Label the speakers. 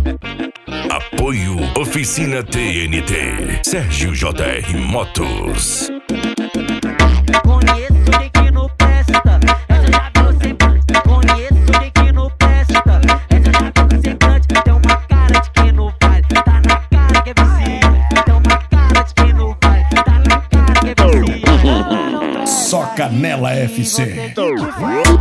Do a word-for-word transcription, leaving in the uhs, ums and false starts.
Speaker 1: Apoio Oficina T N T. Sérgio J R Motos.
Speaker 2: Conheço de que não presta, essa já viu sem plante. Conheço de que não presta, essa já viu sem plante. Tem uma cara de que não vale, tá na cara que é vicia. Tem uma cara de que não vale, tá na cara que é vicia.
Speaker 3: Só Canela F C.
Speaker 2: Você tem que